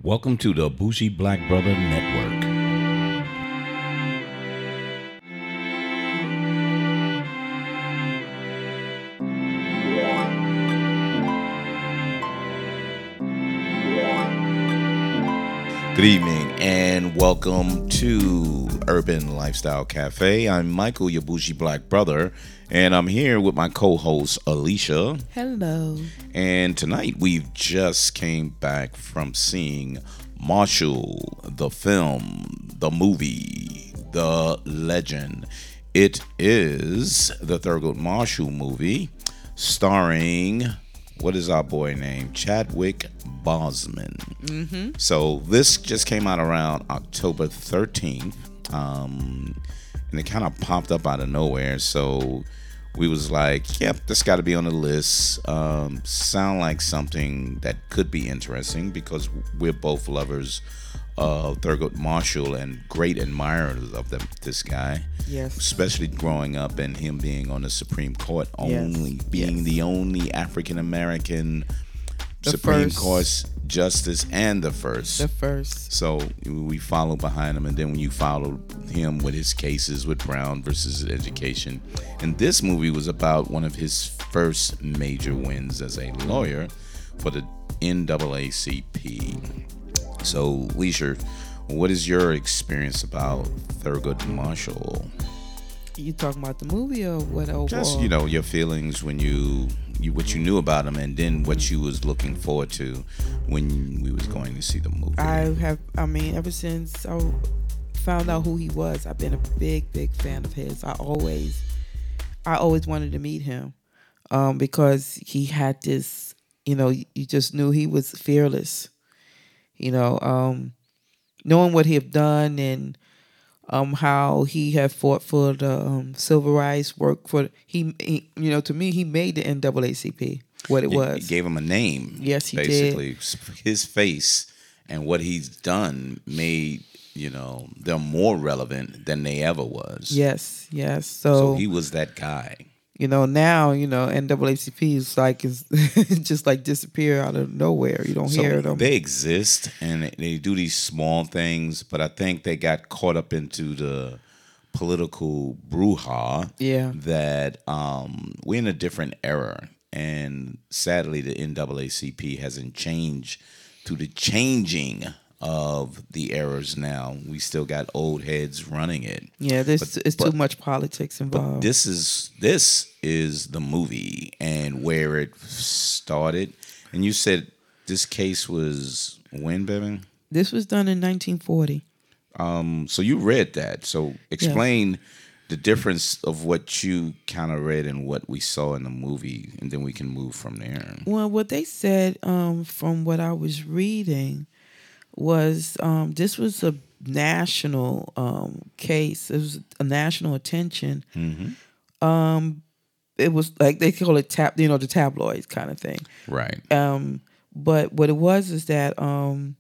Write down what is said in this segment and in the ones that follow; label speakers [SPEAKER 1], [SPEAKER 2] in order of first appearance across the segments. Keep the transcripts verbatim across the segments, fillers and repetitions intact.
[SPEAKER 1] Welcome to the Bougie Black Brother Network. Good evening and welcome to Urban Lifestyle Cafe. I'm Michael, your bougie black brother, and I'm here with my co-host Alicia.
[SPEAKER 2] Hello.
[SPEAKER 1] And tonight we've just came back from seeing Marshall, the film, the movie, the legend. It is the Thurgood Marshall movie starring, what is our boy name? Chadwick Boseman. Mm-hmm. So this just came out around October thirteenth. Um, and it kind of popped up out of nowhere. So we was like, yep, this got to be on the list. Um, sound like something that could be interesting because we're both lovers of Thurgood Marshall and great admirers of them, this guy.
[SPEAKER 2] Yes.
[SPEAKER 1] Especially growing up and him being on the Supreme Court, only
[SPEAKER 2] Yes.
[SPEAKER 1] being
[SPEAKER 2] Yes.
[SPEAKER 1] the only African American
[SPEAKER 2] The
[SPEAKER 1] Supreme
[SPEAKER 2] first.
[SPEAKER 1] Court justice and the first.
[SPEAKER 2] The first.
[SPEAKER 1] So we follow behind him, and then when you followed him with his cases with Brown versus education, and this movie was about one of his first major wins as a lawyer for the N double A C P. So, Leisure, what is your experience about Thurgood Marshall?
[SPEAKER 2] You talking about the movie or what overall?
[SPEAKER 1] Just, you know, your feelings when you, you what you knew about him, and then what you was looking forward to when we was going to see the movie.
[SPEAKER 2] I have, I mean, ever since I found out who he was, I've been a big, big fan of his. I always, I always wanted to meet him um, because he had this, you know, you just knew he was fearless. You know, um, knowing what he had done and um, how he had fought for the um, civil rights work for he, he, you know, to me, he made the N double A C P what it
[SPEAKER 1] He-
[SPEAKER 2] was.
[SPEAKER 1] He gave him a name.
[SPEAKER 2] Yes, he did.
[SPEAKER 1] basically. His face and what he's done made, you know, them more relevant than they ever was.
[SPEAKER 2] Yes, yes.
[SPEAKER 1] So
[SPEAKER 2] So,
[SPEAKER 1] he was that guy.
[SPEAKER 2] you know, now, you know, N double A C P is like is just like disappear out of nowhere. You don't
[SPEAKER 1] So
[SPEAKER 2] hear them.
[SPEAKER 1] they exist and they- they do these small things, but I think they got caught up into the political brouhaha.
[SPEAKER 2] Yeah.
[SPEAKER 1] That um, we're in a different era, and sadly, the N double A C P hasn't changed to the changing of the eras. Now we still got old heads running it.
[SPEAKER 2] Yeah, there's
[SPEAKER 1] But-
[SPEAKER 2] it's
[SPEAKER 1] but-
[SPEAKER 2] too much politics
[SPEAKER 1] But
[SPEAKER 2] involved.
[SPEAKER 1] this is this is the movie and where it started. And you said this case was when, Bevan?
[SPEAKER 2] This was done in nineteen forty.
[SPEAKER 1] Um, so you read that. So explain the difference of what you kind of read and what we saw in the movie, and then we can move from there.
[SPEAKER 2] Well, what they said um, from what I was reading was um, this was a national um, case. It was a national attention.
[SPEAKER 1] Mm-hmm.
[SPEAKER 2] Um, it was like they call it tab, you know, the tabloids kind of thing.
[SPEAKER 1] Right.
[SPEAKER 2] Um, but what it was is that um,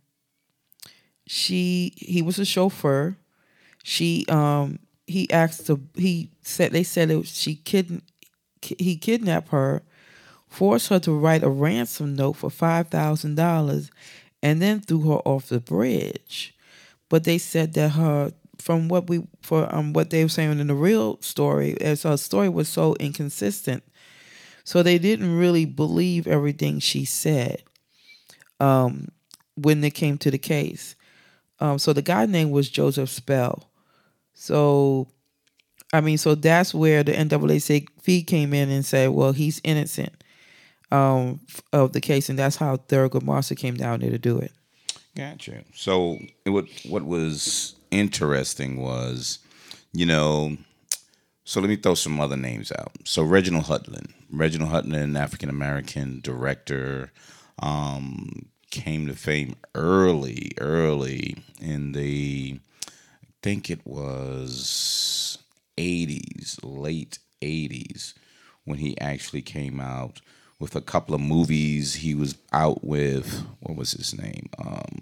[SPEAKER 2] she he was a chauffeur. She um, he asked to he said they said it was, she kid he kidnapped her, forced her to write a ransom note for five thousand dollars, and then threw her off the bridge. But they said that her from what we for um what they were saying in the real story, as her story was so inconsistent, so they didn't really believe everything she said. Um, when it came to the case, um, so the guy's name was Joseph Spell. So, I mean, so that's where the N double A C P came in and said, well, he's innocent um, of the case, and that's how Thurgood Marshall came down there to do it.
[SPEAKER 1] Gotcha. So it what what was interesting was, you know, so let me throw some other names out. So Reginald Hudlin, Reginald Hudlin, African American director, um, came to fame early, early in the, I think it was eighties, late eighties, when he actually came out with a couple of movies. He was out with, what was his name? Um,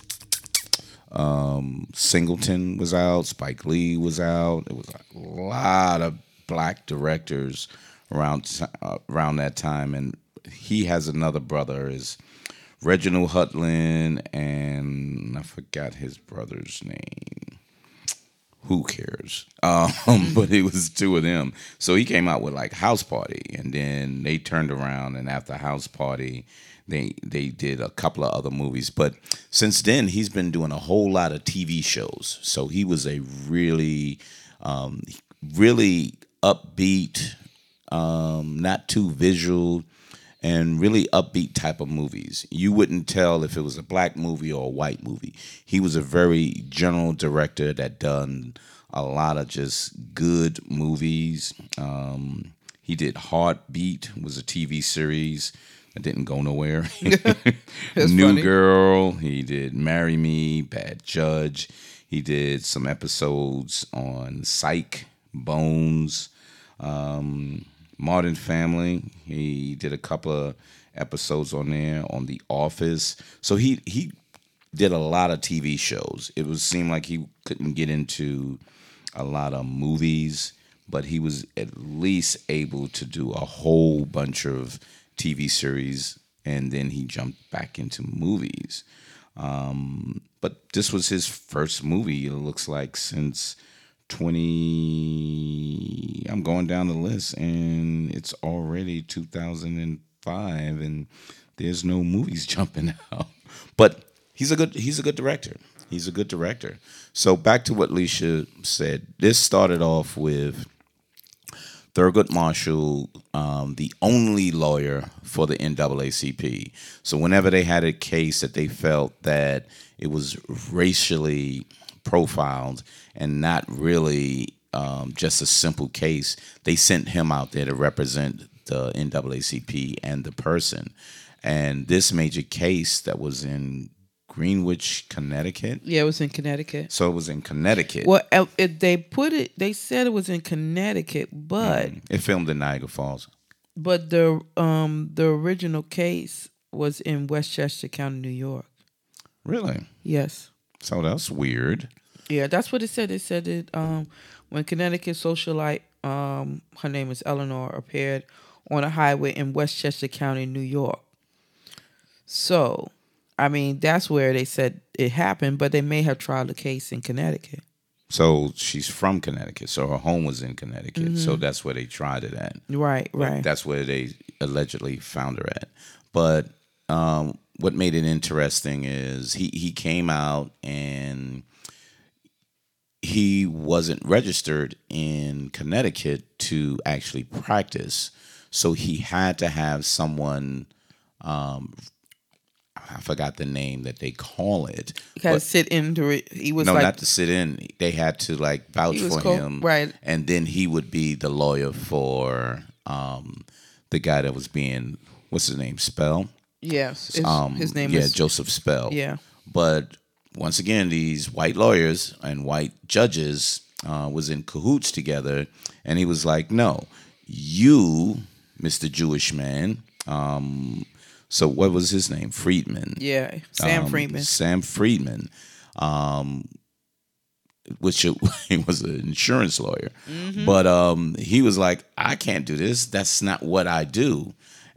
[SPEAKER 1] um, Singleton was out. Spike Lee was out. It was a lot of black directors around uh, around that time. And he has another brother, is Reginald Hudlin and forgot his brother's name. Who cares? Um, but it was two of them. So he came out with like House Party, and then they turned around, and after House Party, they they did a couple of other movies. But since then, he's been doing a whole lot of T V shows. So he was a really, um, really upbeat, um, not too visual, and really upbeat type of movies. You wouldn't tell if it was a black movie or a white movie. He was a very general director that done a lot of just good movies. Um, he did Heartbeat, was a T V series that didn't go nowhere. New
[SPEAKER 2] funny.
[SPEAKER 1] Girl. He did Marry Me, Bad Judge. He did some episodes on Psych, Bones, um, Modern Family. He did a couple of episodes on there on The Office. So he he did a lot of T V shows. It was seemed like he couldn't get into a lot of movies, but he was at least able to do a whole bunch of T V series, and then he jumped back into movies. Um, but this was his first movie, it looks like, since twenty. I'm going down the list, and it's already two thousand five, and there's no movies jumping out. But he's a good he's a good director. He's a good director. So back to what Leisha said. This started off with Thurgood Marshall, um, the only lawyer for the N double A C P. So whenever they had a case that they felt that it was racially profiled and not really um, just a simple case, they sent him out there to represent the N double A C P and the person. And this major case that was in Greenwich, Connecticut.
[SPEAKER 2] Yeah, it was in Connecticut.
[SPEAKER 1] So it was in Connecticut.
[SPEAKER 2] Well, uh, it, they put it. They said it was in Connecticut, but
[SPEAKER 1] Mm. It filmed in Niagara Falls.
[SPEAKER 2] but the um the original case was in Westchester County, New York.
[SPEAKER 1] Really?
[SPEAKER 2] Yes.
[SPEAKER 1] So that's weird.
[SPEAKER 2] Yeah, that's what it said. It said that um when Connecticut socialite, um her name is Eleanor, appeared on a highway in Westchester County, New York. So, I mean, that's where they said it happened, but they may have tried the case in Connecticut.
[SPEAKER 1] So she's from Connecticut. So her home was in Connecticut. Mm-hmm. So that's where they tried it at.
[SPEAKER 2] Right, right.
[SPEAKER 1] That's where they allegedly found her at. But um, what made it interesting is he, he came out and he wasn't registered in Connecticut to actually practice. So he had to have someone, um, I forgot the name that they call it.
[SPEAKER 2] He had to sit in to it. He was
[SPEAKER 1] no,
[SPEAKER 2] like,
[SPEAKER 1] not to sit in. They had to like vouch for
[SPEAKER 2] co-
[SPEAKER 1] him,
[SPEAKER 2] right?
[SPEAKER 1] And then he would be the lawyer for um, the guy that was being, what's his name, Spell.
[SPEAKER 2] Yes,
[SPEAKER 1] um,
[SPEAKER 2] his name
[SPEAKER 1] yeah,
[SPEAKER 2] is
[SPEAKER 1] Joseph Spell.
[SPEAKER 2] Yeah,
[SPEAKER 1] but once again, these white lawyers and white judges uh, was in cahoots together, and he was like, "No, you, Mister Jewish man." Um, so what was his name? Friedman.
[SPEAKER 2] Yeah, Sam
[SPEAKER 1] um,
[SPEAKER 2] Friedman.
[SPEAKER 1] Sam Friedman, um, which it, he was an insurance lawyer, mm-hmm. but um, he was like, "I can't do this. That's not what I do."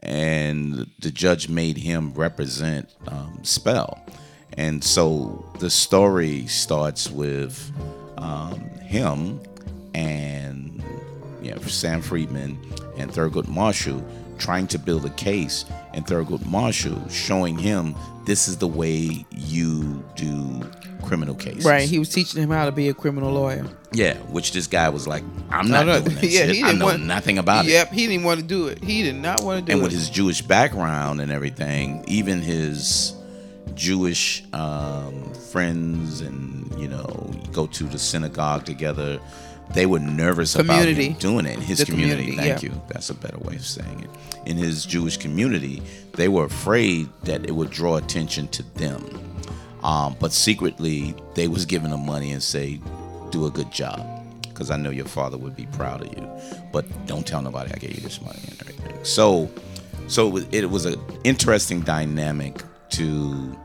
[SPEAKER 1] And the judge made him represent um, Spell. And so the story starts with um, him and yeah, Sam Friedman and Thurgood Marshall trying to build a case, and Thurgood Marshall showing him this is the way you do criminal cases.
[SPEAKER 2] Right, he was teaching him how to be a criminal lawyer.
[SPEAKER 1] Yeah, which this guy was like, I'm not
[SPEAKER 2] no, no.
[SPEAKER 1] doing that
[SPEAKER 2] yeah,
[SPEAKER 1] shit.
[SPEAKER 2] He
[SPEAKER 1] I
[SPEAKER 2] didn't
[SPEAKER 1] know
[SPEAKER 2] want,
[SPEAKER 1] nothing about
[SPEAKER 2] yep,
[SPEAKER 1] it.
[SPEAKER 2] Yep, he didn't want to do it. He did not want to do
[SPEAKER 1] and
[SPEAKER 2] it.
[SPEAKER 1] And with his Jewish background and everything, even his Jewish um, friends and, you know, go to the synagogue together, they were nervous
[SPEAKER 2] community.
[SPEAKER 1] about him doing it. His
[SPEAKER 2] the
[SPEAKER 1] community,
[SPEAKER 2] community
[SPEAKER 1] thank
[SPEAKER 2] yeah.
[SPEAKER 1] you. That's a better way of saying it. In his Jewish community, they were afraid that it would draw attention to them. Um, but secretly, they was giving him money and say, do a good job, because I know your father would be proud of you. But don't tell nobody I gave you this money and everything. So, so it was, it was an interesting dynamic to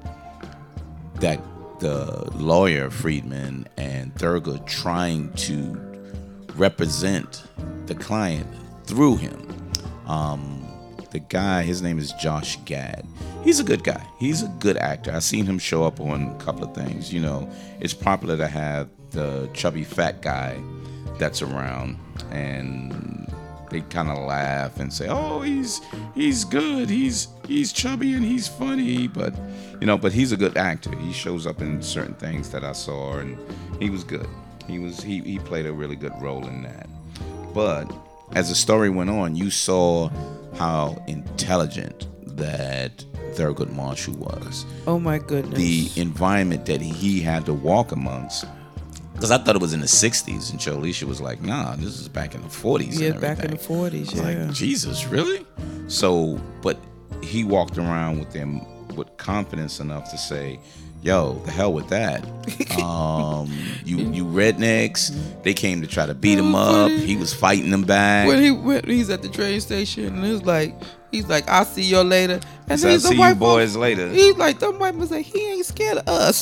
[SPEAKER 1] that the lawyer Friedman and Thurgood trying to represent the client through him. Um, the guy, his name is Josh Gad. He's a good guy. He's a good actor. I've seen him show up on a couple of things. You know, it's popular to have the chubby fat guy that's around, and they kind of laugh and say, "Oh, he's he's good. He's he's chubby and he's funny." But you know, but he's a good actor. He shows up in certain things that I saw, and he was good. He was he he played a really good role in that. But as the story went on, you saw how intelligent that Thurgood Marshall was.
[SPEAKER 2] Oh my goodness.
[SPEAKER 1] The environment that he had to walk amongst. Because I thought it was in the sixties, and Alicia was like, nah, this is back in the forties.
[SPEAKER 2] Yeah,
[SPEAKER 1] and
[SPEAKER 2] back in the forties, yeah.
[SPEAKER 1] Like, Jesus, really? So, but he walked around with them with confidence enough to say, yo, the hell with that. Um, you you rednecks, they came to try to beat him up. He was fighting them back.
[SPEAKER 2] When he when he's at the train station, and he's like, he's like, I'll see you later. And
[SPEAKER 1] I'll see you boys later.
[SPEAKER 2] He's like, the white was like, he ain't scared of us.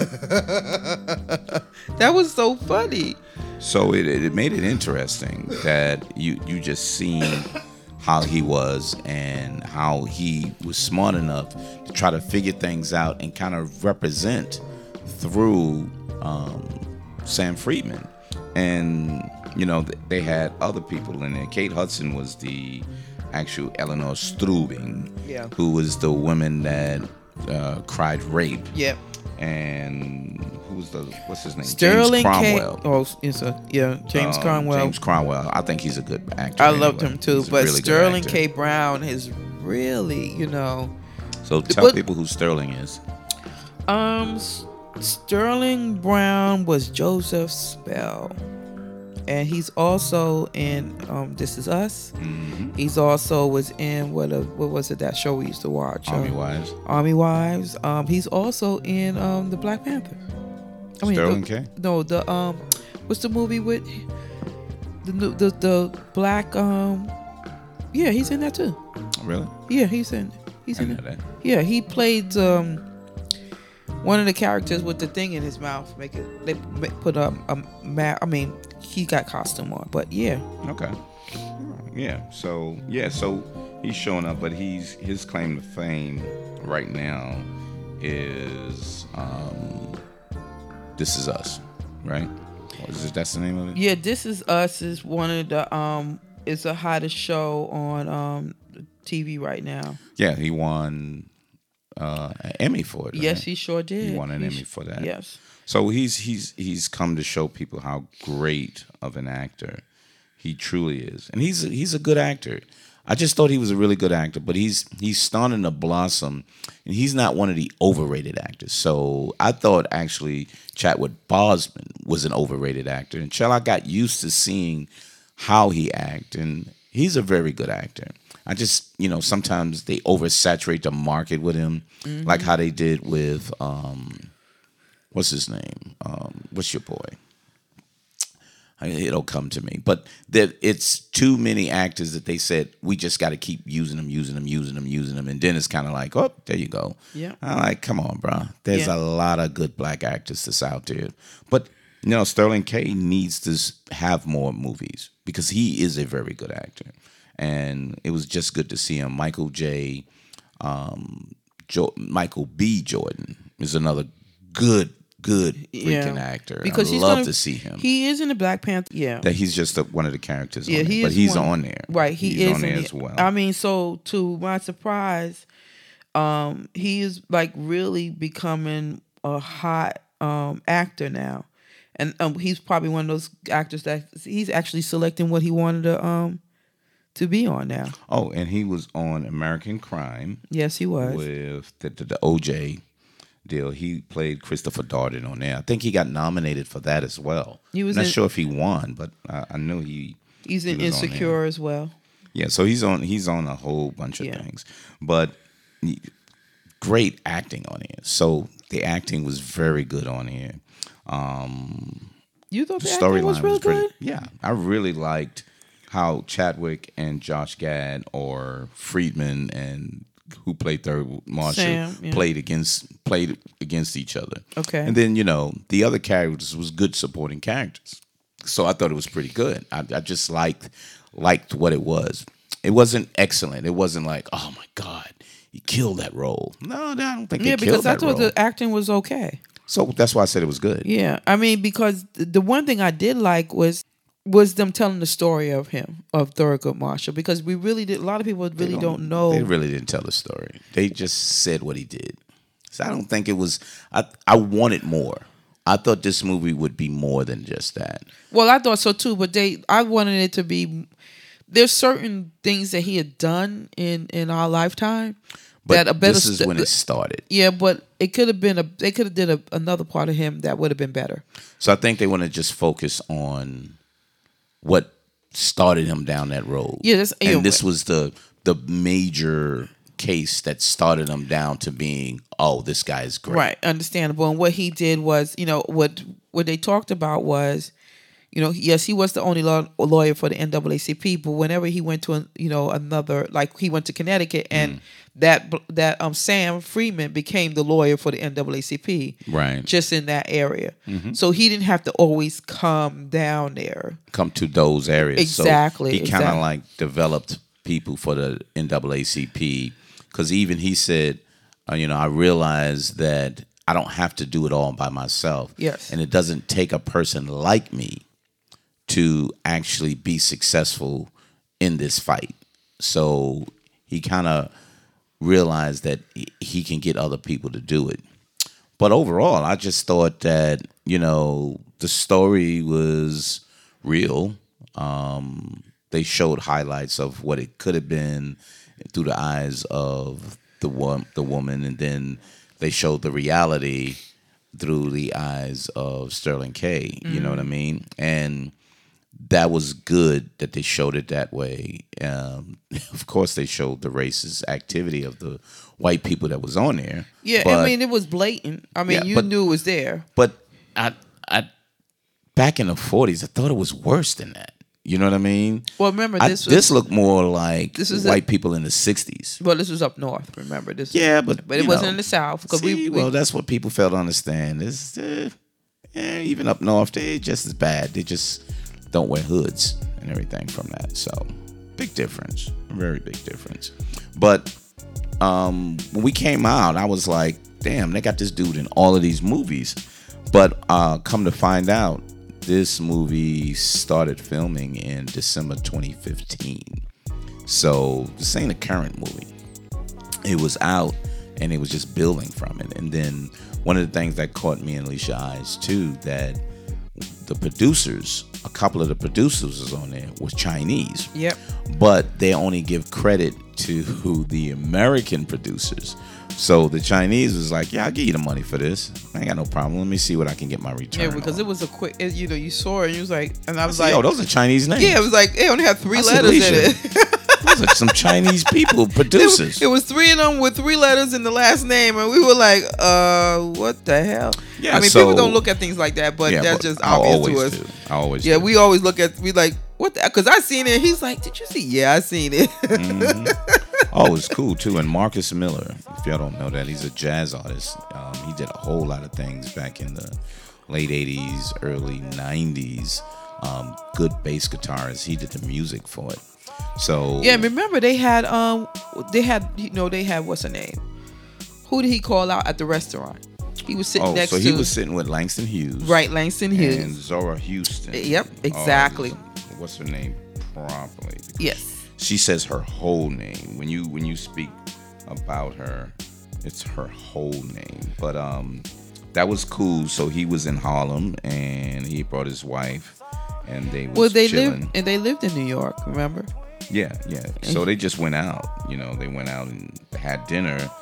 [SPEAKER 2] That was so funny.
[SPEAKER 1] So it it made it interesting that you you just seen how he was and how he was smart enough to try to figure things out and kind of represent through um, Sam Friedman. And, you know, they had other people in there. Kate Hudson was the actual Eleanor Strubing,
[SPEAKER 2] yeah.
[SPEAKER 1] who was the woman that uh, cried rape.
[SPEAKER 2] Yep.
[SPEAKER 1] And who was the, what's his name?
[SPEAKER 2] Sterling
[SPEAKER 1] James Cromwell.
[SPEAKER 2] K- oh, it's a, yeah, James
[SPEAKER 1] Um,
[SPEAKER 2] Cromwell.
[SPEAKER 1] James Cromwell. I think he's a good actor.
[SPEAKER 2] I
[SPEAKER 1] anyway.
[SPEAKER 2] loved him too,
[SPEAKER 1] He's a
[SPEAKER 2] but
[SPEAKER 1] really good
[SPEAKER 2] Sterling
[SPEAKER 1] actor.
[SPEAKER 2] K. Brown is really, you know.
[SPEAKER 1] So tell
[SPEAKER 2] But-
[SPEAKER 1] people who Sterling is.
[SPEAKER 2] Um, S- Sterling Brown was Joseph Spell, and he's also in um, This Is Us.
[SPEAKER 1] Mm-hmm.
[SPEAKER 2] He's also was in what a, what was it that show we used to watch?
[SPEAKER 1] Army
[SPEAKER 2] Um,
[SPEAKER 1] Wives.
[SPEAKER 2] Army Wives. Um, he's also in um the Black Panther. I mean,
[SPEAKER 1] Sterling
[SPEAKER 2] the,
[SPEAKER 1] K?
[SPEAKER 2] No, the um, what's the movie with the new the the black um, yeah, he's in that too.
[SPEAKER 1] Really?
[SPEAKER 2] Yeah, he's in. He's
[SPEAKER 1] I
[SPEAKER 2] in
[SPEAKER 1] know
[SPEAKER 2] it.
[SPEAKER 1] that.
[SPEAKER 2] Yeah, he played um one of the characters with the thing in his mouth. Make it. They ma- put a a ma- I mean, he got costume on, but yeah.
[SPEAKER 1] Okay. Yeah. So yeah. So he's showing up, but he's his claim to fame right now is um, This Is Us, right? What is it? That's the name of it.
[SPEAKER 2] Yeah, This Is Us is one of the um is the hottest show on um T V right now.
[SPEAKER 1] Yeah, he won uh, an Emmy for it.
[SPEAKER 2] Yes,
[SPEAKER 1] right?
[SPEAKER 2] he sure did.
[SPEAKER 1] He won an
[SPEAKER 2] He
[SPEAKER 1] Emmy
[SPEAKER 2] sh-
[SPEAKER 1] for that.
[SPEAKER 2] Yes.
[SPEAKER 1] So he's he's he's come to show people how great of an actor he truly is, and he's a, he's a good actor. I just thought he was a really good actor, but he's he's starting to blossom, and he's not one of the overrated actors. So I thought actually Chadwick Boseman was an overrated actor, until I got used to seeing how he act, and he's a very good actor. I just, you know, sometimes they oversaturate the market with him,
[SPEAKER 2] Mm-hmm.
[SPEAKER 1] like how they did with um, what's his name? Um, what's your boy? It'll come to me. But that it's too many actors that they said we just got to keep using them, using them, using them, using them, and then it's kind of like, oh, there you go.
[SPEAKER 2] Yeah.
[SPEAKER 1] I'm like, come on, bro. There's
[SPEAKER 2] Yeah.
[SPEAKER 1] a lot of good black actors that's out there, but you know, Sterling K needs to s- have more movies because he is a very good actor, and it was just good to see him. Michael J. Um, jo- Michael B. Jordan is another good, good freaking
[SPEAKER 2] Yeah.
[SPEAKER 1] actor.
[SPEAKER 2] Because
[SPEAKER 1] I
[SPEAKER 2] he's
[SPEAKER 1] love
[SPEAKER 2] gonna-
[SPEAKER 1] to see him.
[SPEAKER 2] He is in the Black Panther. Yeah.
[SPEAKER 1] that he's just a, one of the characters.
[SPEAKER 2] Yeah,
[SPEAKER 1] on
[SPEAKER 2] he
[SPEAKER 1] there, but
[SPEAKER 2] is
[SPEAKER 1] he's
[SPEAKER 2] one-
[SPEAKER 1] on there.
[SPEAKER 2] Right, he
[SPEAKER 1] he's
[SPEAKER 2] is
[SPEAKER 1] on there
[SPEAKER 2] in
[SPEAKER 1] as
[SPEAKER 2] the-
[SPEAKER 1] well.
[SPEAKER 2] I mean, so to my surprise, um, he is like really becoming a hot um actor now, and um, he's probably one of those actors that he's actually selecting what he wanted to um to be on now.
[SPEAKER 1] oh, and he was on American Crime
[SPEAKER 2] Yes, he was.
[SPEAKER 1] with the, the, the O J deal. He played Christopher Darden on there. I think he got nominated for that as well.
[SPEAKER 2] He was
[SPEAKER 1] not
[SPEAKER 2] in-
[SPEAKER 1] sure if he won, but I, I know he.
[SPEAKER 2] He's in
[SPEAKER 1] he was on there.
[SPEAKER 2] Insecure as well.
[SPEAKER 1] Yeah, so he's on. He's on a whole bunch of
[SPEAKER 2] Yeah.
[SPEAKER 1] things, but he- great acting on here. So the acting was very good on here. Um,
[SPEAKER 2] You thought
[SPEAKER 1] the
[SPEAKER 2] the, acting was
[SPEAKER 1] storyline
[SPEAKER 2] real
[SPEAKER 1] was pretty.
[SPEAKER 2] good?
[SPEAKER 1] Yeah, I really liked how Chadwick and Josh Gad or Friedman and who played third Marshall
[SPEAKER 2] Sam, yeah.
[SPEAKER 1] played against played against each other.
[SPEAKER 2] Okay.
[SPEAKER 1] and then you know the other characters was good supporting characters, so I thought it was pretty good. I, I just liked liked what it was. it wasn't excellent. It wasn't like, oh my God, he killed that role. No, no I don't think
[SPEAKER 2] Yeah,
[SPEAKER 1] they killed
[SPEAKER 2] because I
[SPEAKER 1] that
[SPEAKER 2] thought
[SPEAKER 1] role.
[SPEAKER 2] the acting was okay.
[SPEAKER 1] So that's why I said it was good.
[SPEAKER 2] Yeah, I mean, because th- the one thing I did like was was them telling the story of him, of Thurgood Marshall, because we really did. A lot of people
[SPEAKER 1] They
[SPEAKER 2] really don't, know.
[SPEAKER 1] They really didn't tell the story. They just said what he did. So I don't think it was. I I wanted more. I thought this movie would be more than just that.
[SPEAKER 2] Well, I thought so too, but they, I wanted it to be. There's certain things that he had done in in our lifetime.
[SPEAKER 1] But
[SPEAKER 2] that a better
[SPEAKER 1] this is
[SPEAKER 2] st-
[SPEAKER 1] when it started.
[SPEAKER 2] Yeah, but it could have been a. They could have did a, another part of him that would have been better.
[SPEAKER 1] So I think they want to just focus on what started him down that road.
[SPEAKER 2] Yeah, that's,
[SPEAKER 1] and
[SPEAKER 2] you know,
[SPEAKER 1] this was the the major case that started him down to being, oh, this guy is great.
[SPEAKER 2] Right, understandable. And what he did was, you know, what what they talked about was, you know, yes, he was the only law, lawyer for the N double A C P, but whenever he went to, a, you know, another, like he went to Connecticut, and mm. that that um Sam Freeman became the lawyer for the N double A C P,
[SPEAKER 1] right?
[SPEAKER 2] Just in that area, mm-hmm. So he didn't have to always come down there,
[SPEAKER 1] come to those areas.
[SPEAKER 2] Exactly.
[SPEAKER 1] So he kind of
[SPEAKER 2] exactly.
[SPEAKER 1] like developed people for the N double A C P, because even he said, uh, you know, I realized that I don't have to do it all by myself.
[SPEAKER 2] Yes,
[SPEAKER 1] and it doesn't take a person like me to actually be successful in this fight. So he kind of realized that he can get other people to do it. But overall, I just thought that, you know, the story was real. Um, they showed highlights of what it could have been through the eyes of the wo- the woman, and then they showed the reality through the eyes of Sterling K. You mm-hmm. know what I mean? And that was good that they showed it that way. Um, of course, they showed the racist activity of the white people that was on there.
[SPEAKER 2] Yeah,
[SPEAKER 1] but,
[SPEAKER 2] I mean, it was blatant. I mean, yeah, you
[SPEAKER 1] but,
[SPEAKER 2] knew it was there.
[SPEAKER 1] But I, I, back in the forties, I thought it was worse than that. You know what I mean?
[SPEAKER 2] Well, remember, this
[SPEAKER 1] I,
[SPEAKER 2] was...
[SPEAKER 1] This looked more like
[SPEAKER 2] this was
[SPEAKER 1] white
[SPEAKER 2] a,
[SPEAKER 1] people in the sixties.
[SPEAKER 2] Well, this was up north, remember? This
[SPEAKER 1] yeah, but
[SPEAKER 2] But it wasn't know, in the South.
[SPEAKER 1] See,
[SPEAKER 2] we, we,
[SPEAKER 1] well, that's what people fail to understand. Is uh, yeah, even up north, they're just as bad. They just don't wear hoods and everything from that. So, big difference. Very big difference. But um, when we came out, I was like, damn, they got this dude in all of these movies. But uh, come to find out, this movie started filming in December twenty fifteen. So this ain't a current movie. It was out and it was just building from it. And then one of the things that caught me and Alicia's eyes too, that the producers, a couple of the producers was on there, was Chinese.
[SPEAKER 2] Yep.
[SPEAKER 1] But they only give credit to the American producers. So the Chinese was like, yeah, I'll give you the money for this. I ain't got no problem. Let me see what I can get my return
[SPEAKER 2] Yeah, because
[SPEAKER 1] on.
[SPEAKER 2] it was a quick, it, you know, you saw it and you was like, and I was
[SPEAKER 1] I said,
[SPEAKER 2] like,
[SPEAKER 1] yo, those are Chinese names.
[SPEAKER 2] Yeah, it was like, it only had three
[SPEAKER 1] I
[SPEAKER 2] letters
[SPEAKER 1] said,
[SPEAKER 2] in it.
[SPEAKER 1] Those are some Chinese people, producers.
[SPEAKER 2] It, it was three of them with three letters in the last name, and we were like, uh, what the hell?
[SPEAKER 1] Yeah,
[SPEAKER 2] I mean,
[SPEAKER 1] so,
[SPEAKER 2] people don't look at things like that, but
[SPEAKER 1] yeah,
[SPEAKER 2] that's
[SPEAKER 1] but
[SPEAKER 2] just
[SPEAKER 1] I
[SPEAKER 2] obvious to
[SPEAKER 1] always
[SPEAKER 2] us.
[SPEAKER 1] Do. I always
[SPEAKER 2] Yeah,
[SPEAKER 1] do.
[SPEAKER 2] we always look at, we like, what the, because I seen it. He's like, did you see? Yeah, I seen it.
[SPEAKER 1] Mm-hmm. Oh, it's cool too. And Marcus Miller, if y'all don't know that, he's a jazz artist. Um, he did a whole lot of things back in the late eighties, early nineties. Um, good bass guitarist. He did the music for it. So
[SPEAKER 2] yeah, remember they had um they had you know they had what's her name? Who did he call out at the restaurant? He was sitting
[SPEAKER 1] oh,
[SPEAKER 2] next
[SPEAKER 1] so
[SPEAKER 2] to
[SPEAKER 1] he was sitting with Langston Hughes,
[SPEAKER 2] right? Langston Hughes
[SPEAKER 1] and Zora Houston.
[SPEAKER 2] Yep, exactly.
[SPEAKER 1] Oh, what's her name properly?
[SPEAKER 2] Yes.
[SPEAKER 1] She says her whole name. When you when you speak about her, it's her whole name. But um, that was cool. So he was in Harlem, and he brought his wife, and they was
[SPEAKER 2] well they
[SPEAKER 1] chilling.
[SPEAKER 2] lived and they lived in New York. Remember?
[SPEAKER 1] Yeah, yeah. So they just went out. You know, they went out and had dinner,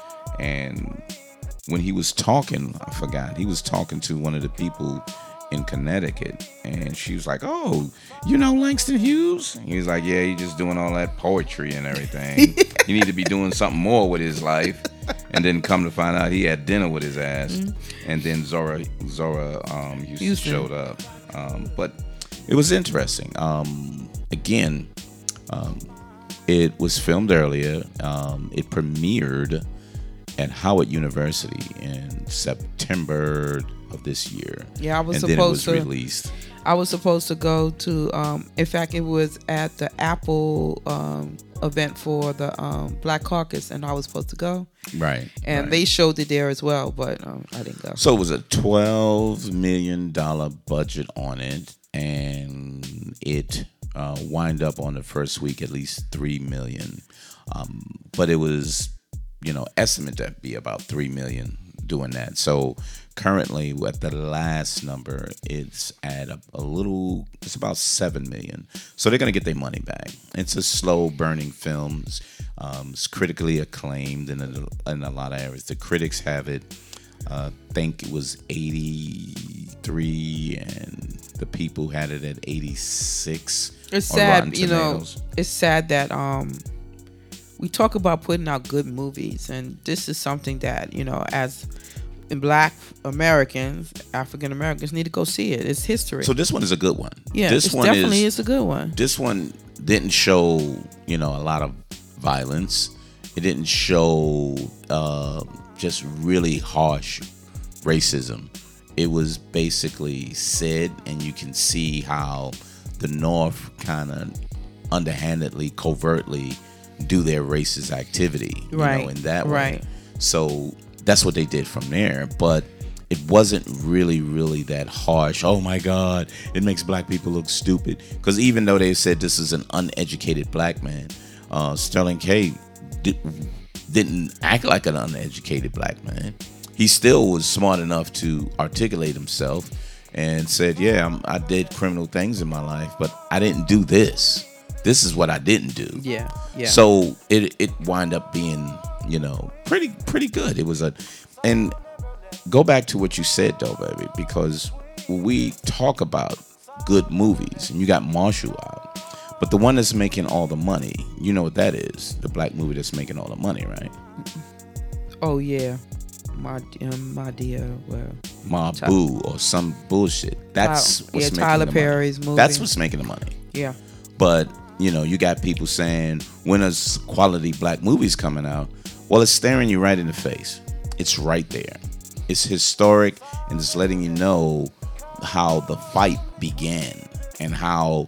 [SPEAKER 1] and when he was talking, I forgot he was talking to one of the people in Connecticut, and she was like, "Oh, you know Langston Hughes?" He was like, "Yeah, he's just doing all that poetry and everything. He need to be doing something more with his life." And then come to find out, he had dinner with his ass. Mm-hmm. And then Zora Zora um, Houston, Houston showed up. Um, but it was interesting. Um, again, um, it was filmed earlier. Um, it premiered at Howard University in September of this year.
[SPEAKER 2] Yeah, I was
[SPEAKER 1] and then it was
[SPEAKER 2] supposed to.
[SPEAKER 1] released.
[SPEAKER 2] I was supposed to go to. Um, in fact, it was at the Apple um, event for the um, Black Caucus, and I was supposed to go.
[SPEAKER 1] Right.
[SPEAKER 2] And
[SPEAKER 1] right.
[SPEAKER 2] they showed it there as well, but um, I didn't go.
[SPEAKER 1] So it was a twelve million dollars budget on it, and it uh, wind up on the first week at least three million dollars. Um, but it was, you know, estimated to be about three million dollars doing that. So currently at the last number, it's at a, a little, it's about seven million dollars. So they're going to get their money back. It's a slow burning film. Um, it's critically acclaimed in a, in a lot of areas. The critics have it. Uh, think it was eighty-three, and the people had it at eighty-six.
[SPEAKER 2] It's sad, you know. It's sad that um, we talk about putting out good movies, and this is something that, you know, as in Black Americans, African Americans need to go see it. It's history.
[SPEAKER 1] So this one is a good one.
[SPEAKER 2] Yeah,
[SPEAKER 1] this
[SPEAKER 2] it's
[SPEAKER 1] one
[SPEAKER 2] definitely
[SPEAKER 1] is,
[SPEAKER 2] is a good one.
[SPEAKER 1] This one didn't show, you know, a lot of violence. It didn't show uh, just really harsh racism. It was basically said, and you can see how the North kind of underhandedly, covertly do their racist activity, you
[SPEAKER 2] right.
[SPEAKER 1] know, in that way.
[SPEAKER 2] Right.
[SPEAKER 1] So that's what they did from there. But it wasn't really, really that harsh. Oh my God, it makes black people look stupid. Because even though they said this is an uneducated black man, uh, Sterling K did, didn't act like an uneducated black man. He still was smart enough to articulate himself and said, yeah, I'm, I did criminal things in my life, but I didn't do this. This is what I didn't do.
[SPEAKER 2] Yeah, yeah.
[SPEAKER 1] So it it wind up being, you know, pretty pretty good. It was a, and go back to what you said though, baby, because we talk about good movies, and you got Marshall out, but the one that's making all the money, you know what that is? The black movie that's making all the money, right?
[SPEAKER 2] Oh yeah, my um, my dear, well,
[SPEAKER 1] Ma Boo or some bullshit. That's
[SPEAKER 2] Tyler,
[SPEAKER 1] what's
[SPEAKER 2] yeah,
[SPEAKER 1] making
[SPEAKER 2] Tyler
[SPEAKER 1] the
[SPEAKER 2] Perry's
[SPEAKER 1] money.
[SPEAKER 2] movie.
[SPEAKER 1] That's what's making the money.
[SPEAKER 2] Yeah.
[SPEAKER 1] But you know, you got people saying, when is quality black movies coming out? Well, it's staring you right in the face. It's right there. It's historic, and it's letting you know how the fight began and how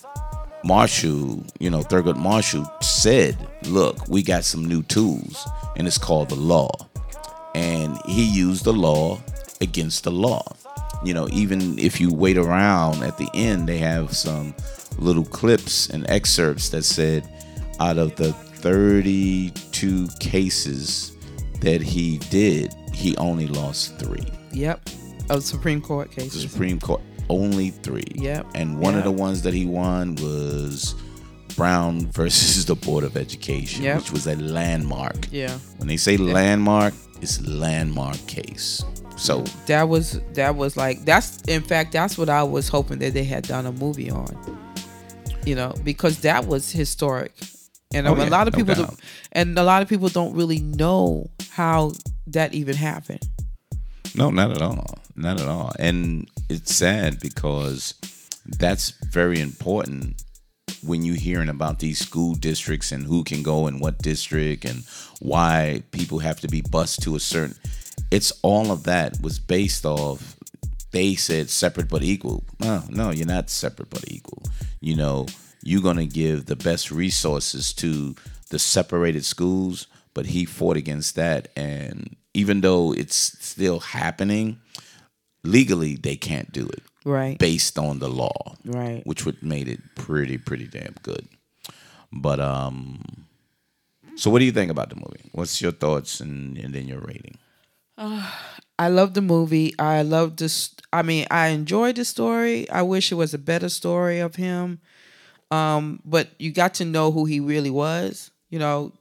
[SPEAKER 1] Marshall, you know, Thurgood Marshall said, look, we got some new tools, and it's called the law. And he used the law against the law. You know, even if you wait around at the end, they have some little clips and excerpts that said out of the thirty-two cases that he did, he only lost three.
[SPEAKER 2] Yep. Of Supreme Court cases.
[SPEAKER 1] The Supreme Court, only three.
[SPEAKER 2] Yep.
[SPEAKER 1] And one
[SPEAKER 2] yep.
[SPEAKER 1] of the ones that he won was Brown versus the Board of Education,
[SPEAKER 2] yep.
[SPEAKER 1] which was a landmark.
[SPEAKER 2] Yeah.
[SPEAKER 1] When they say
[SPEAKER 2] yeah.
[SPEAKER 1] landmark, it's landmark case. So
[SPEAKER 2] that was that was like that's in fact that's what I was hoping that they had done a movie on. You know, because that was historic, and
[SPEAKER 1] oh,
[SPEAKER 2] a
[SPEAKER 1] yeah,
[SPEAKER 2] lot of
[SPEAKER 1] no
[SPEAKER 2] people,
[SPEAKER 1] doubt.
[SPEAKER 2] don't, and a lot of people don't really know how that even happened.
[SPEAKER 1] No, not at all, not at all. And it's sad because that's very important when you're hearing about these school districts and who can go in what district and why people have to be bused to a certain. It's all of that was based off. They said separate but equal. No, no, you're not separate but equal. You know, you're going to give the best resources to the separated schools, but he fought against that. And even though it's still happening, legally they can't do it.
[SPEAKER 2] Right.
[SPEAKER 1] Based on the law.
[SPEAKER 2] Right.
[SPEAKER 1] Which would made it pretty, pretty damn good. But, um, so what do you think about the movie? What's your thoughts and, and then your rating?
[SPEAKER 2] Uh, I love the movie. I love this. I mean, I enjoyed the story. I wish it was a better story of him. Um, but you got to know who he really was. You know,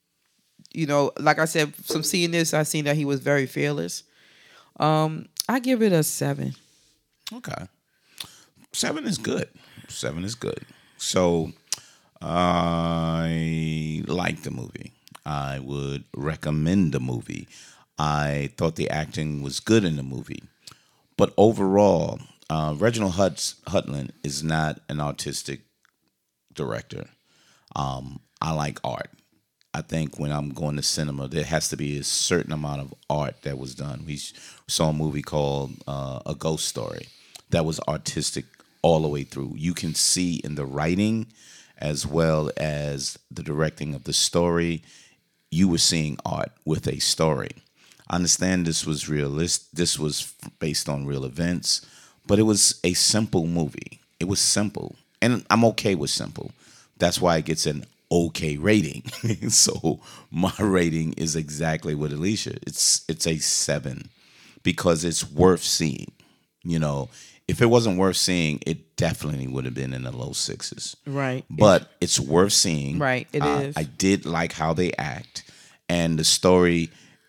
[SPEAKER 2] you know, like I said, from seeing this, I seen that he was very fearless. Um, I give it a seven.
[SPEAKER 1] Okay, seven is good. Seven is good. So I like the movie. I would recommend the movie. I thought the acting was good in the movie. But overall, uh, Reginald Hutz, Hutland is not an artistic director. Um, I like art. I think when I'm going to cinema, there has to be a certain amount of art that was done. We s- saw a movie called uh, A Ghost Story that was artistic all the way through. You can see in the writing as well as the directing of the story, you were seeing art with a story. I understand this was realist. This was f- based on real events, but it was a simple movie. It was simple, and I'm okay with simple. That's why it gets an okay rating. So my rating is exactly what Alicia. It's it's a seven because it's worth seeing. You know, if it wasn't worth seeing, it definitely would have been in the low sixes.
[SPEAKER 2] Right.
[SPEAKER 1] But it's worth seeing.
[SPEAKER 2] Right, it
[SPEAKER 1] uh,
[SPEAKER 2] is.
[SPEAKER 1] I did like how they act, and the story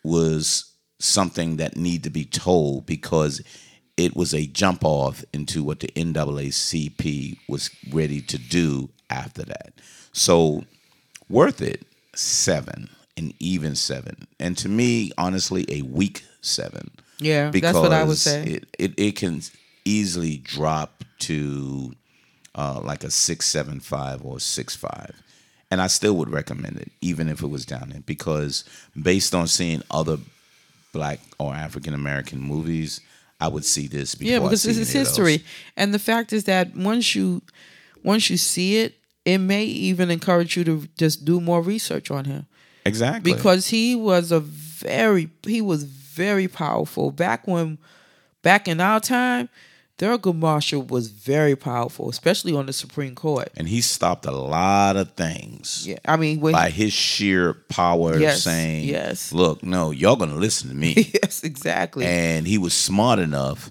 [SPEAKER 1] was something that need to be told because it was a jump off into what the N double A C P was ready to do after that. So worth it, seven, an even seven, and to me, honestly, a weak seven.
[SPEAKER 2] Yeah,
[SPEAKER 1] Because
[SPEAKER 2] that's what I would say.
[SPEAKER 1] it, it, it can easily drop to uh, like a six seven five or six five, and I still would recommend it even if it was down there because based on seeing other black or African American movies, I would see this before
[SPEAKER 2] Yeah,
[SPEAKER 1] I
[SPEAKER 2] because
[SPEAKER 1] see
[SPEAKER 2] this is
[SPEAKER 1] any of those.
[SPEAKER 2] history, and the fact is that once you once you see it, it may even encourage you to just do more research on him
[SPEAKER 1] Exactly.
[SPEAKER 2] because he was a very he was very powerful back when back in our time. Thurgood Marshall was very powerful, especially on the Supreme Court.
[SPEAKER 1] And he stopped a lot of things
[SPEAKER 2] Yeah, I mean when
[SPEAKER 1] by his sheer power of
[SPEAKER 2] Yes,
[SPEAKER 1] saying,
[SPEAKER 2] yes.
[SPEAKER 1] look, no, y'all going to listen to me.
[SPEAKER 2] yes, exactly.
[SPEAKER 1] And he was smart enough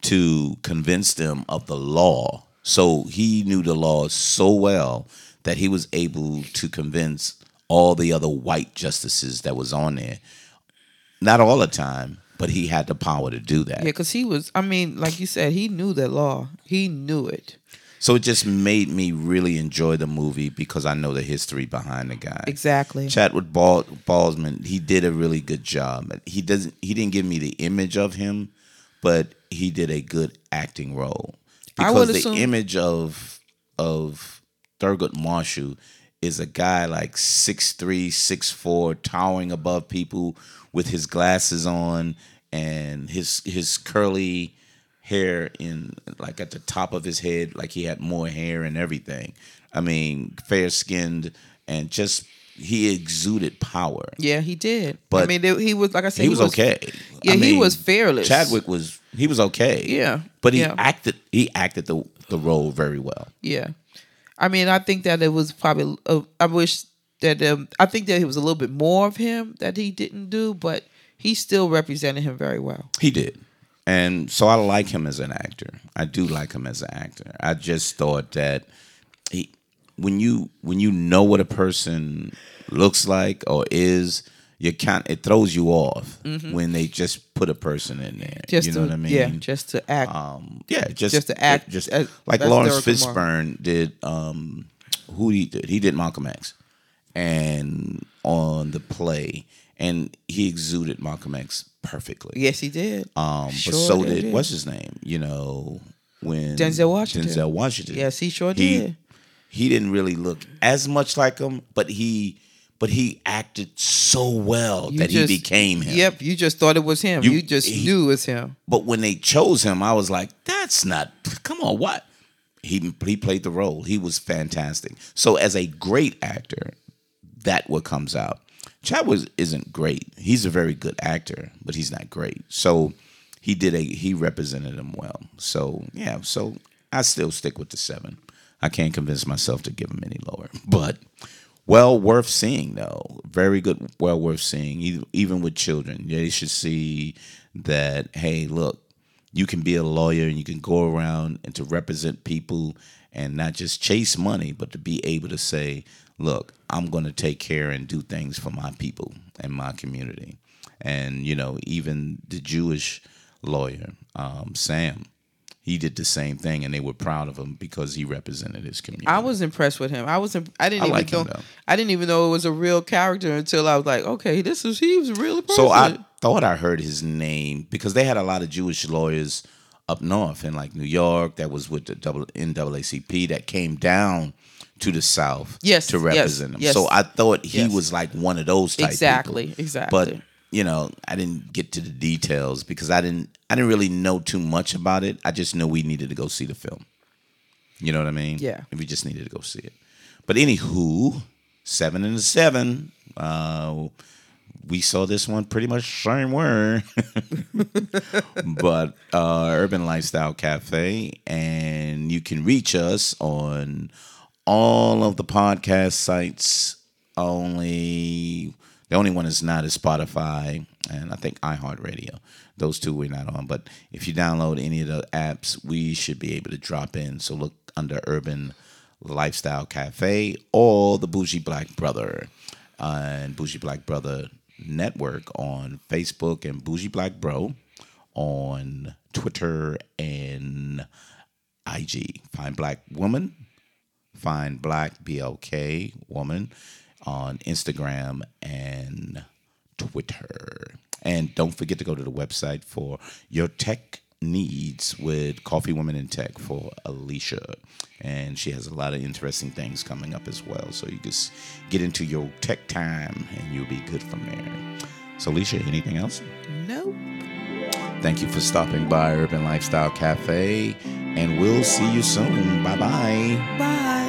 [SPEAKER 1] to convince them of the law. So he knew the law so well that he was able to convince all the other white justices that was on there. Not all the time, but he had the power to do that.
[SPEAKER 2] Yeah, because he was. I mean, like you said, he knew the law. He knew it.
[SPEAKER 1] So it just made me really enjoy the movie because I know the history behind the guy.
[SPEAKER 2] Exactly.
[SPEAKER 1] Chadwick Bal- Boseman, he did a really good job. He doesn't. He didn't give me the image of him, but he did a good acting role.
[SPEAKER 2] I would
[SPEAKER 1] Because the
[SPEAKER 2] assume-
[SPEAKER 1] image of of Thurgood Marshall is a guy like six three, six four, towering above people with his glasses on and his his curly hair in like at the top of his head, like he had more hair and everything. I mean, fair skinned and just he exuded power.
[SPEAKER 2] Yeah, he did.
[SPEAKER 1] But
[SPEAKER 2] I mean, they, he was like I said.
[SPEAKER 1] He was okay.
[SPEAKER 2] Yeah,
[SPEAKER 1] I
[SPEAKER 2] he
[SPEAKER 1] mean,
[SPEAKER 2] was fearless.
[SPEAKER 1] Chadwick was he was okay.
[SPEAKER 2] Yeah,
[SPEAKER 1] But he
[SPEAKER 2] yeah.
[SPEAKER 1] acted he acted the the role very well.
[SPEAKER 2] Yeah, I mean, I think that it was probably. Uh, I wish that um, I think that it was a little bit more of him that he didn't do, but he still represented him very well.
[SPEAKER 1] He did. And so I like him as an actor. I do like him as an actor. I just thought that he when you when you know what a person looks like or is, you can't it throws you off when they just put a person in there.
[SPEAKER 2] Just
[SPEAKER 1] you know
[SPEAKER 2] to,
[SPEAKER 1] what I mean?
[SPEAKER 2] Yeah, just to act.
[SPEAKER 1] Um, yeah, just
[SPEAKER 2] Just to act
[SPEAKER 1] just
[SPEAKER 2] as-
[SPEAKER 1] like
[SPEAKER 2] as
[SPEAKER 1] Lawrence
[SPEAKER 2] Thurgood Marshall.
[SPEAKER 1] Fishburne did. Um, who he did? He did Malcolm X, and on the play, and he exuded Malcolm X perfectly.
[SPEAKER 2] yes, he did.
[SPEAKER 1] Um,
[SPEAKER 2] Sure
[SPEAKER 1] but so
[SPEAKER 2] did.
[SPEAKER 1] did what's his name? You know, when
[SPEAKER 2] Denzel Washington.
[SPEAKER 1] Denzel Washington.
[SPEAKER 2] Yes, he sure
[SPEAKER 1] he,
[SPEAKER 2] did.
[SPEAKER 1] He didn't really look as much like him, but he but he acted so well
[SPEAKER 2] You
[SPEAKER 1] that
[SPEAKER 2] just-
[SPEAKER 1] he became him.
[SPEAKER 2] Yep, you just thought it was him.
[SPEAKER 1] You-
[SPEAKER 2] You, just
[SPEAKER 1] he-
[SPEAKER 2] knew it was him.
[SPEAKER 1] But when they chose him, I was like, that's not. Come on, what? He he played the role. He was fantastic. So as a great actor, that what comes out. Chadwick isn't great. He's a very good actor, but he's not great. So he did a he represented him well. So yeah, so I still stick with the seven. I can't convince myself to give him any lower. But well worth seeing though. Very good, well worth seeing. e- Even with children. They should see that, hey, look, you can be a lawyer and you can go around and to represent people and not just chase money, but to be able to say, look, I'm going to take care and do things for my people and my community. And, you know, even the Jewish lawyer, um, Sam, he did the same thing and they were proud of him because he represented his community.
[SPEAKER 2] I was impressed with him. I was. imp- I didn't
[SPEAKER 1] I
[SPEAKER 2] even
[SPEAKER 1] like him,
[SPEAKER 2] know.
[SPEAKER 1] though.
[SPEAKER 2] I didn't even know it was a real character until I was like, okay, this is he was a real person.
[SPEAKER 1] So I thought I heard his name because they had a lot of Jewish lawyers up north in like New York that was with the double N double A C P that came down to the South
[SPEAKER 2] Yes,
[SPEAKER 1] to
[SPEAKER 2] yes,
[SPEAKER 1] represent them.
[SPEAKER 2] yes.
[SPEAKER 1] So I thought he
[SPEAKER 2] Yes.
[SPEAKER 1] was like one of those type
[SPEAKER 2] Exactly,
[SPEAKER 1] people.
[SPEAKER 2] exactly.
[SPEAKER 1] But you know, I didn't get to the details because I didn't I didn't really know too much about it. I just knew we needed to go see the film. You know what I mean?
[SPEAKER 2] Yeah.
[SPEAKER 1] And we just needed to go see it. But anywho, seven and a seven. Uh, we saw this one pretty much same way. But uh, Urban Lifestyle Cafe, and you can reach us on all of the podcast sites. Only the only one is not is Spotify, and I think iHeartRadio. Those two we're not on. But if you download any of the apps, we should be able to drop in. So look under Urban Lifestyle Cafe or the Bougie Black Brother uh, and Bougie Black Brother Network on Facebook and Bougie Black Bro on Twitter and I G. Find Black Woman, find Black B L K Woman on Instagram and Twitter. And don't forget to go to the website for your tech needs with Coffee Women in Tech for Alicia. And she has a lot of interesting things coming up as well. So you just get into your tech time and you'll be good from there. So Alicia, anything else?
[SPEAKER 2] No.
[SPEAKER 1] Thank you for stopping by Urban Lifestyle Cafe. And we'll see you soon. Bye-bye.
[SPEAKER 2] Bye.